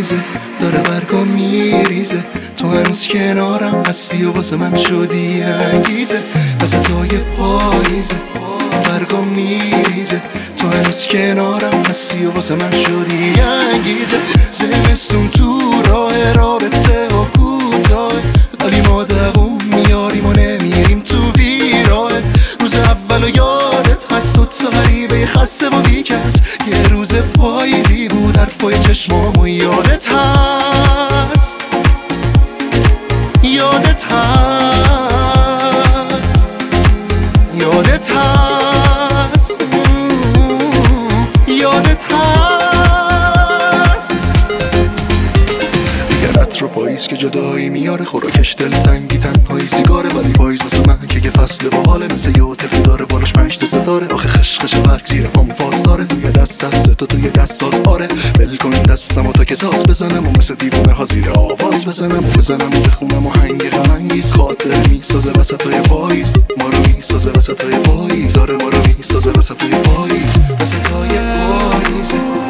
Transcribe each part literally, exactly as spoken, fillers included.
پاییزه داره برگا میریزه، تو هنوز کنارم هستی و واسه من شدی انگیزه. وسطای پاییزه برگا میریزه، تو هنوز کنارم هستی و واسه من شدی انگیزه. زمستون تو راه رابطه ها کوتاه، ولی ما دووم میاریم و نمیریم تو بیراه. روز اول و یادت هست تو غریبه خسته و بیکس، یه روز پاییزی بود حرفای چشمامو یادت هست، یادت هست، یادت هست، یادت هست. یه رتر و پاییز که جدایی میاره، خوراکش دلتنگی تنهایی سیگاره، ولی پاییز واسه من که یه فصل باحاله، مثل یه هتلی داره بالاش پنج تا ستاره. آخه خشخش برگ زیر پام فاز داره، توی دست دست تو توی دست ساز آره. ول کن دستم و تا که ساز بزنم و مثل دیوونه ها زیر آواز بزنم و بزنم و بخونم و هنگ غمانگیز، خاطر میسازه وسطای پاییز، ما رو میسازه وسطای پاییز، آره ما رو میسازه وسطای پاییز، وسطای پاییز.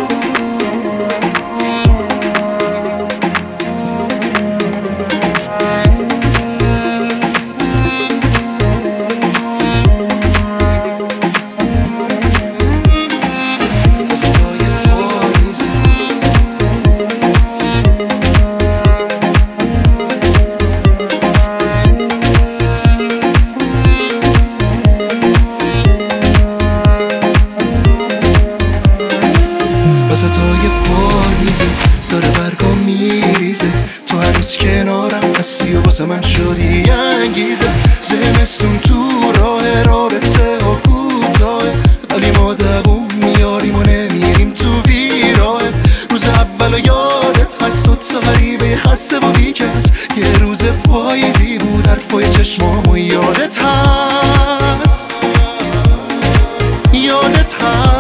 وسطای پاییزه داره برگا میریزه، تو هنوز کنارم هستی و واسه من شدی انگیزه. زمستون تو راه رابطه ها کوتاه، ولی ما دووم میاریم و نمیریم تو بیراه. روز اول و یادت هست تو غریبه خسته و بیکس، یه روز پاییزی بود حرفای چشمامو یادت هست، یادت هست.